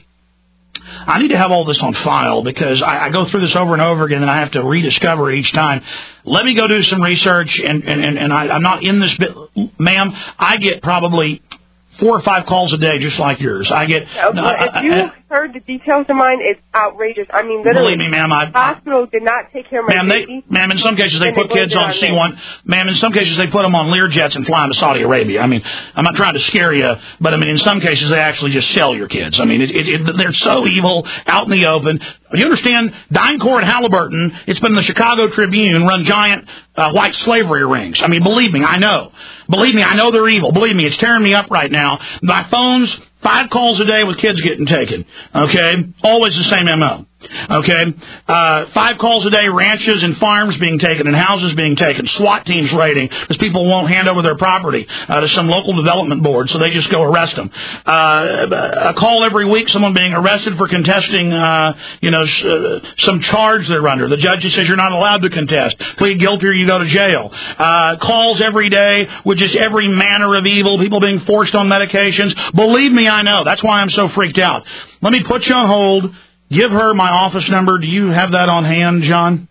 I need to have all this on file because I go through this over and over again and I have to rediscover it each time. Let me go do some research, and I'm not in this bit. Ma'am, I get probably 4 or 5 calls a day just like yours. I get... if you heard the details of mine, it's outrageous. I mean, literally, believe me, ma'am, the hospital did not take care of my baby. Ma'am, in some cases they put kids on C1. Ma'am, in some cases they put them on Learjets and fly them to Saudi Arabia. I mean, I'm not trying to scare you, but I mean, in some cases they actually just sell your kids. I mean, they're so evil out in the open. You understand? DynCorp and Halliburton, it's been in the Chicago Tribune, run giant white slavery rings. I mean, believe me, I know. Believe me, I know they're evil. Believe me, it's tearing me up right now. My phone's 5 calls a day with kids getting taken. Okay? Always the same MO. Okay, 5 calls a day, ranches and farms being taken and houses being taken, SWAT teams raiding because people won't hand over their property to some local development board, so they just go arrest them. A call every week, someone being arrested for contesting, some charge they're under. The judge says you're not allowed to contest. Plead guilty or you go to jail. Calls every day with just every manner of evil, people being forced on medications. Believe me, I know. That's why I'm so freaked out. Let me put you on hold. Give her my office number. Do you have that on hand, John?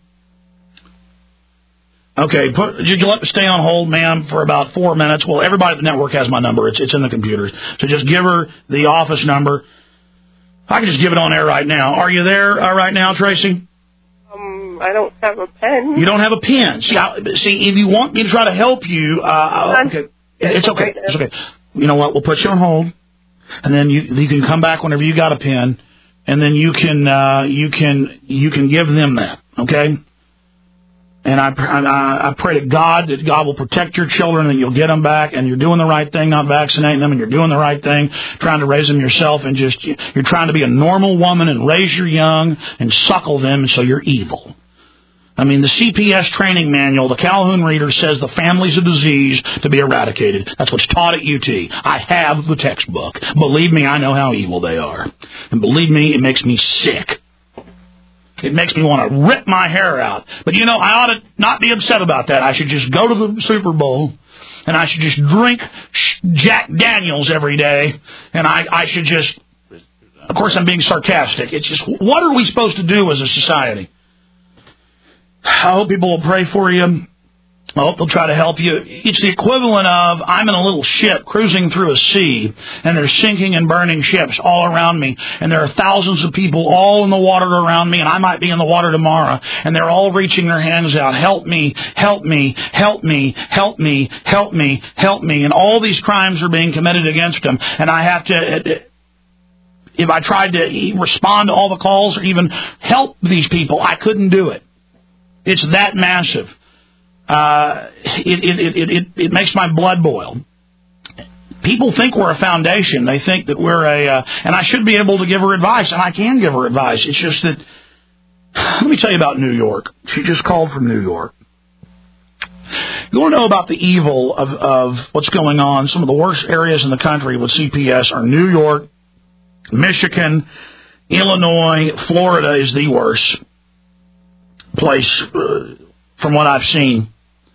Okay, you let me stay on hold, ma'am, for about 4 minutes. Well, everybody at the network has my number. It's in the computers. So just give her the office number. I can just give it on air right now. Are you there right now, Tracy? I don't have a pen. You don't have a pen. See, if you want me to try to help you, okay. It's okay. It's okay. You know what? We'll put you on hold, and then you can come back whenever you got a pen. And then you can give them that, okay? And I pray to God that God will protect your children and you'll get them back and you're doing the right thing, not vaccinating them, and you're doing the right thing, trying to raise them yourself, and you're trying to be a normal woman and raise your young and suckle them, and so you're evil. I mean, the CPS training manual, the Calhoun Reader, says the family's a disease to be eradicated. That's what's taught at UT. I have the textbook. Believe me, I know how evil they are. And believe me, it makes me sick. It makes me want to rip my hair out. But, I ought to not be upset about that. I should just go to the Super Bowl, and I should just drink Jack Daniels every day, and I should just... Of course, I'm being sarcastic. It's just, what are we supposed to do as a society? I hope people will pray for you. I hope they'll try to help you. It's the equivalent of I'm in a little ship cruising through a sea, and there's sinking and burning ships all around me, and there are thousands of people all in the water around me, and I might be in the water tomorrow, and they're all reaching their hands out. Help me, help me, help me, help me, help me, help me. And all these crimes are being committed against them, and I have to... If I tried to respond to all the calls or even help these people, I couldn't do it. It's that massive. It makes my blood boil. People think we're a foundation. They think that we're and I should be able to give her advice, and I can give her advice. It's just that, let me tell you about New York. She just called from New York. You want to know about the evil of what's going on? Some of the worst areas in the country with CPS are New York, Michigan, Illinois, Florida is the worst place from what I've seen.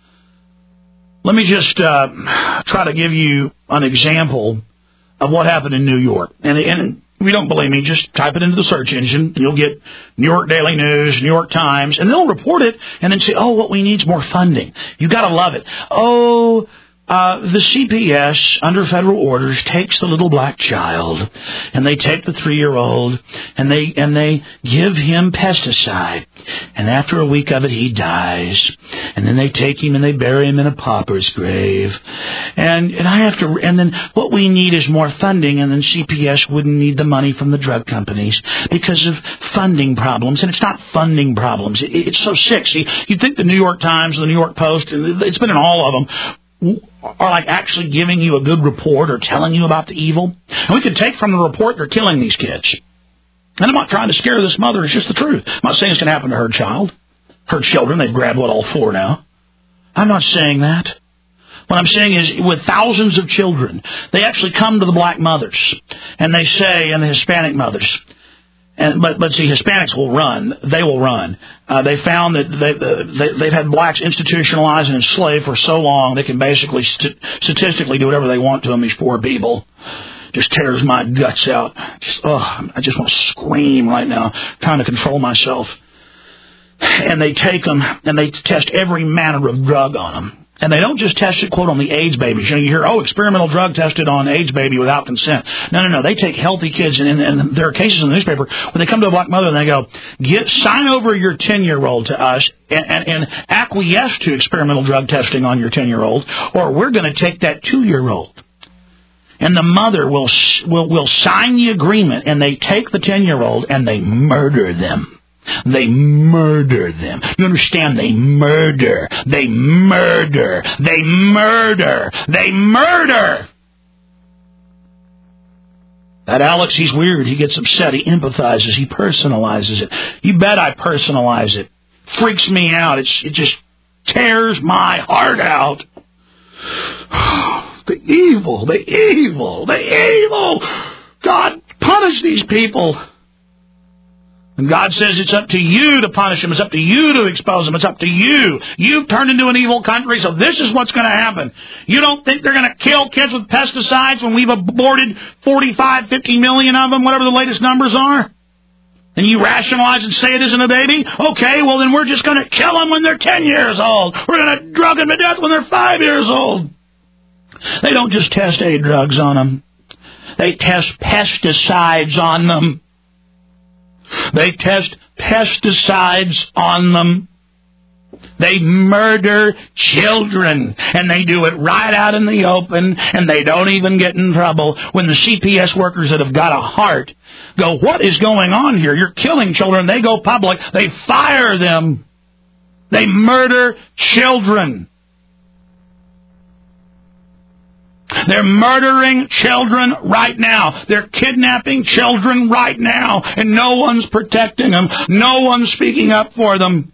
Let me just try to give you an example of what happened in New York. And if you don't believe me, just type it into the search engine. You'll get New York Daily News, New York Times, and they'll report it and then say, oh, what we need is more funding. You got to love it. Oh, the CPS, under federal orders, takes the little black child, and they take the 3-year-old, and they give him pesticide, and after a week of it, he dies, and then they take him and they bury him in a pauper's grave, and then what we need is more funding, and then CPS wouldn't need the money from the drug companies because of funding problems, and it's not funding problems. It's so sick. See, you'd think the New York Times, the New York Post, and it's been in all of them, are like actually giving you a good report or telling you about the evil. And we could take from the report they're killing these kids. And I'm not trying to scare this mother. It's just the truth. I'm not saying it's going to happen to her child. Her children. They've grabbed, all 4 now. I'm not saying that. What I'm saying is with thousands of children, they actually come to the black mothers. And they say, and the Hispanic mothers, but see, Hispanics will run. They will run. They found that they've had blacks institutionalized and enslaved for so long they can basically statistically do whatever they want to them. These poor people. Just tears my guts out. I just want to scream right now, trying to control myself. And they take them and they test every manner of drug on them. And they don't just test it, quote, on the AIDS babies. You hear, experimental drug tested on AIDS baby without consent. No. They take healthy kids, and there are cases in the newspaper when they come to a black mother and they go, sign over your 10-year-old to us and acquiesce to experimental drug testing on your 10-year-old, or we're going to take that 2-year-old. And the mother will sign the agreement, and they take the 10-year-old and they murder them. They murder them. You understand? They murder. They murder. They murder. They murder. That Alex, he's weird. He gets upset. He empathizes. He personalizes it. You bet I personalize it. Freaks me out. It just tears my heart out. The evil. God, punish these people. And God says it's up to you to punish them. It's up to you to expose them. It's up to you. You've turned into an evil country, so this is what's going to happen. You don't think they're going to kill kids with pesticides when we've aborted 45, 50 million of them, whatever the latest numbers are? And you rationalize and say it isn't a baby? Okay, well then we're just going to kill them when they're 10 years old. We're going to drug them to death when they're 5 years old. They don't just test aid drugs on them. They test pesticides on them. They test pesticides on them. They murder children, and they do it right out in the open, and they don't even get in trouble. When the CPS workers that have got a heart go, what is going on here? You're killing children. They go public. They fire them. They murder children. They're murdering children right now. They're kidnapping children right now, and no one's protecting them. No one's speaking up for them.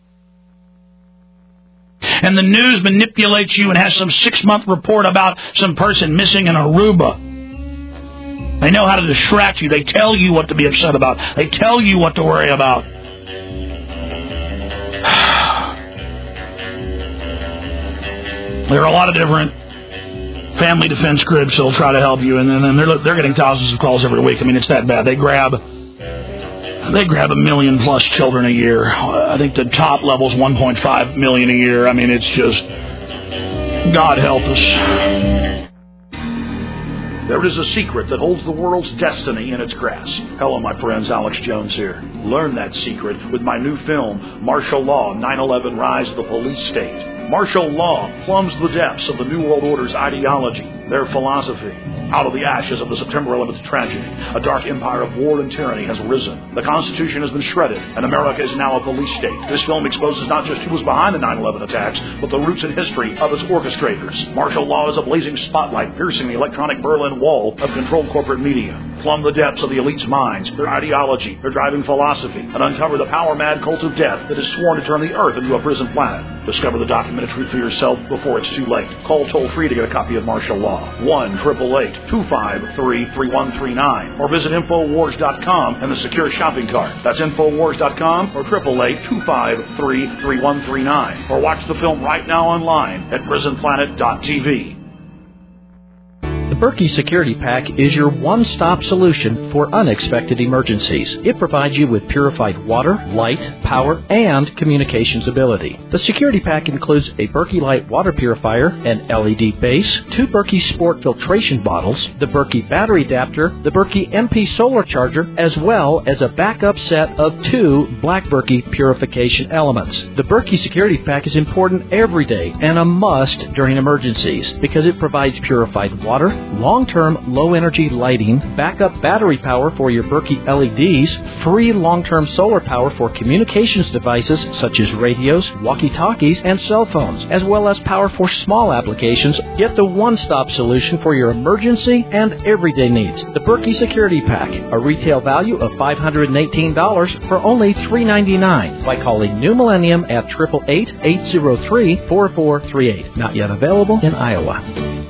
And the news manipulates you and has some 6-month report about some person missing in Aruba. They know how to distract you. They tell you what to be upset about. They tell you what to worry about. There are a lot of different family defense groups that'll try to help you, and then they're getting thousands of calls every week. I mean, it's that bad. They grab 1 million plus children a year. I think the top level's 1.5 million a year. I mean, it's just, God help us. There is a secret that holds the world's destiny in its grasp. Hello, my friends. Alex Jones here. Learn that secret with my new film, Martial Law, 9/11 Rise of the Police State. Martial law plumbs the depths of the New World Order's ideology, their philosophy. Out of the ashes of the September 11th tragedy, a dark empire of war and tyranny has risen. The Constitution has been shredded, and America is now a police state. This film exposes not just who was behind the 9/11 attacks, but the roots and history of its orchestrators. Martial law is a blazing spotlight piercing the electronic Berlin Wall of controlled corporate media. Plumb the depths of the elite's minds, their ideology, their driving philosophy, and uncover the power-mad cult of death that is sworn to turn the earth into a prison planet. Discover the documented truth for yourself before it's too late. Call toll-free to get a copy of Martial Law, 1-888-253-3139, or visit Infowars.com and the secure shopping cart. That's Infowars.com or 888-253-3139. Or watch the film right now online at PrisonPlanet.tv. The Berkey Security Pack is your one-stop solution for unexpected emergencies. It provides you with purified water, light, power, and communications ability. The Security Pack includes a Berkey Light water purifier, an LED base, 2 Berkey Sport filtration bottles, the Berkey battery adapter, the Berkey MP solar charger, as well as a backup set of 2 Black Berkey purification elements. The Berkey Security Pack is important every day and a must during emergencies because it provides purified water, long-term low-energy lighting, backup battery power for your Berkey LEDs, free long-term solar power for communications devices such as radios, walkie-talkies, and cell phones, as well as power for small applications. Get the one-stop solution for your emergency and everyday needs. The Berkey Security Pack, a retail value of $518 for only $399 by calling New Millennium at 888-803-4438. Not yet available in Iowa.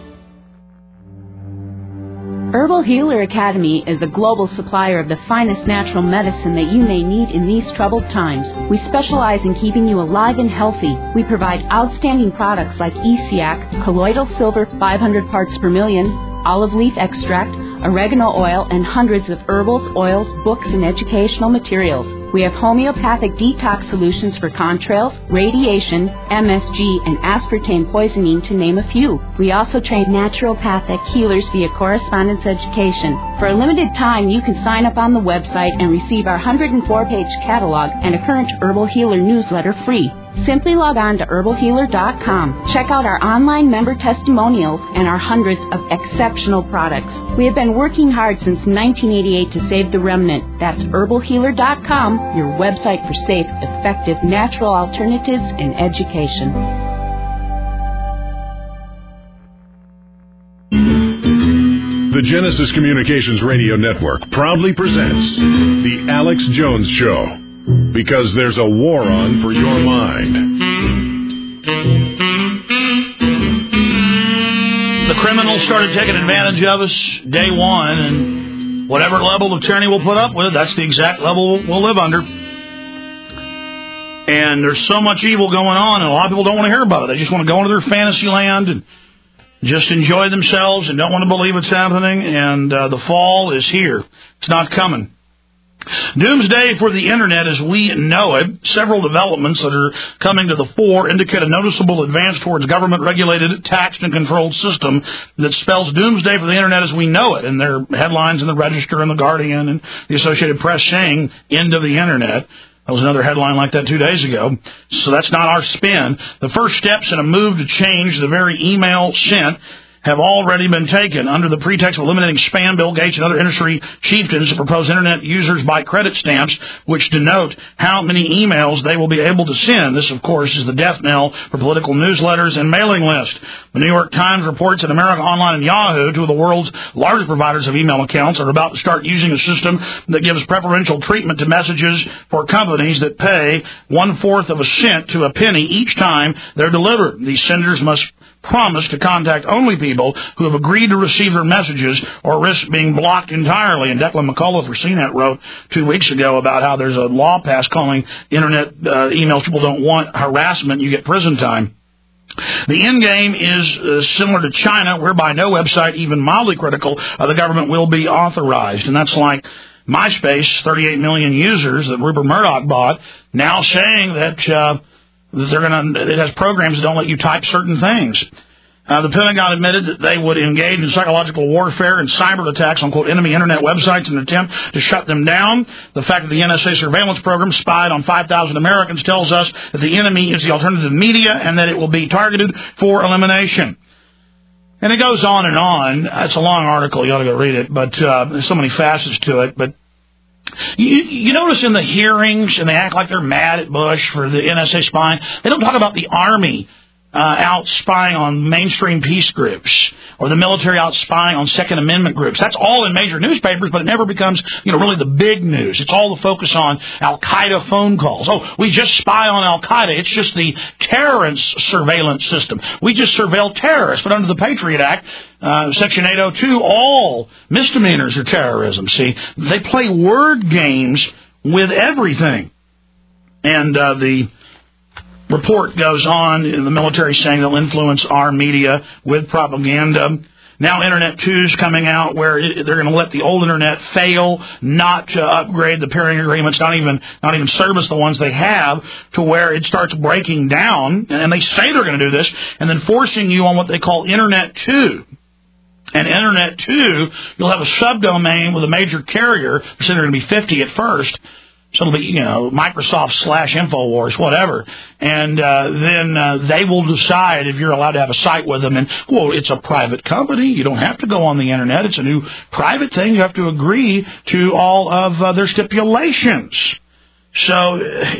Herbal Healer Academy is the global supplier of the finest natural medicine that you may need in these troubled times. We specialize in keeping you alive and healthy. We provide outstanding products like ESEAC, colloidal silver 500 parts per million, olive leaf extract, oregano oil, and hundreds of herbals, oils, books, and educational materials. We have homeopathic detox solutions for contrails, radiation, MSG, and aspartame poisoning, to name a few. We also train naturopathic healers via correspondence education. For a limited time, you can sign up on the website and receive our 104-page catalog and a current Herbal Healer newsletter free. Simply log on to herbalhealer.com. Check out our online member testimonials and our hundreds of exceptional products. We have been working hard since 1988 to save the remnant. That's herbalhealer.com, your website for safe, effective, natural alternatives in education. The Genesis Communications Radio Network proudly presents The Alex Jones Show, because there's a war on for your mind. The criminals started taking advantage of us day one, and whatever level of tyranny we'll put up with, that's the exact level we'll live under. And there's so much evil going on, and a lot of people don't want to hear about it. They just want to go into their fantasy land and just enjoy themselves and don't want to believe it's happening, and the fall is here. It's not coming. Doomsday for the Internet as we know it. Several developments that are coming to the fore indicate a noticeable advance towards government-regulated, taxed, and controlled system that spells doomsday for the Internet as we know it. And there are headlines in the Register and the Guardian and the Associated Press saying, end of the Internet. That was another headline like that 2 days ago. So that's not our spin. The first steps in a move to change the very email sent have already been taken under the pretext of eliminating spam. Bill Gates and other industry chieftains to propose Internet users buy credit stamps, which denote how many emails they will be able to send. This, of course, is the death knell for political newsletters and mailing lists. The New York Times reports that America Online and Yahoo, two of the world's largest providers of email accounts, are about to start using a system that gives preferential treatment to messages for companies that pay 1/4 of a cent to a penny each time they're delivered. These senders must promise to contact only people who have agreed to receive their messages or risk being blocked entirely. And Declan McCullough for CNET wrote 2 weeks ago about how there's a law passed calling Internet emails people don't want harassment, you get prison time. The end game is similar to China, whereby no website, even mildly critical of the government, will be authorized. And that's like MySpace, 38 million users that Rupert Murdoch bought, now saying that it has programs that don't let you type certain things. The Pentagon admitted that they would engage in psychological warfare and cyber attacks on, quote, enemy Internet websites in an attempt to shut them down. The fact that the NSA surveillance program spied on 5,000 Americans tells us that the enemy is the alternative media and that it will be targeted for elimination. And it goes on and on. It's a long article. You ought to go read it. But there's so many facets to it. But you notice in the hearings, and they act like they're mad at Bush for the NSA spying, they don't talk about the Army out spying on mainstream peace groups or the military out spying on Second Amendment groups. That's all in major newspapers, but it never becomes, really the big news. It's all the focus on Al-Qaeda phone calls. Oh, we just spy on Al-Qaeda. It's just the terrorist surveillance system. We just surveil terrorists, but under the Patriot Act, Section 802, all misdemeanors are terrorism. See, they play word games with everything. And the report goes on in the military saying they'll influence our media with propaganda. Now Internet 2's coming out where they're going to let the old Internet fail, not to upgrade the pairing agreements, not even service the ones they have, to where it starts breaking down. And they say they're going to do this, and then forcing you on what they call Internet 2. And Internet 2, you'll have a subdomain with a major carrier. They're saying there are going to be 50 at first. So it'll be, Microsoft/InfoWars, whatever. And then they will decide if you're allowed to have a site with them. And, well, it's a private company. You don't have to go on the Internet. It's a new private thing. You have to agree to all of their stipulations. So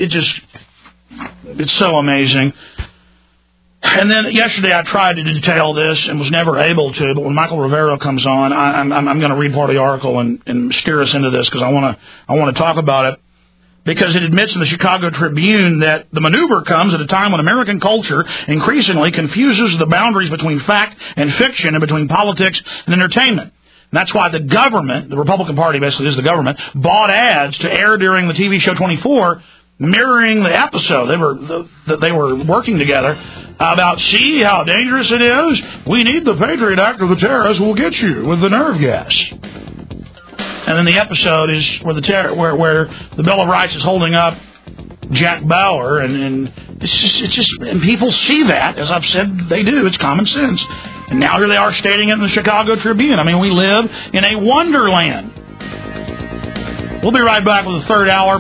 it's so amazing. And then yesterday I tried to detail this and was never able to, but when Michael Rivero comes on, I'm going to read part of the article and steer us into this because I want to talk about it. Because it admits in the Chicago Tribune that the maneuver comes at a time when American culture increasingly confuses the boundaries between fact and fiction and between politics and entertainment. And that's why the government, the Republican Party basically is the government, bought ads to air during the TV show 24, mirroring the episode. They were working together about, see how dangerous it is? We need the Patriot Act or the terrorists will get you with the nerve gas. And then the episode is where the Bill of Rights is holding up Jack Bauer, and it's just and people see that, as I've said, they do. It's common sense. And now here they are stating it in the Chicago Tribune. I mean, we live in a wonderland. We'll be right back with the third hour,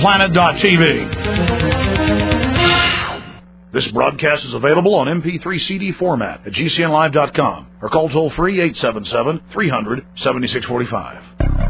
PrisonPlanet.tv. This broadcast is available on MP3 CD format at GCNlive.com or call toll-free 877-300-7645.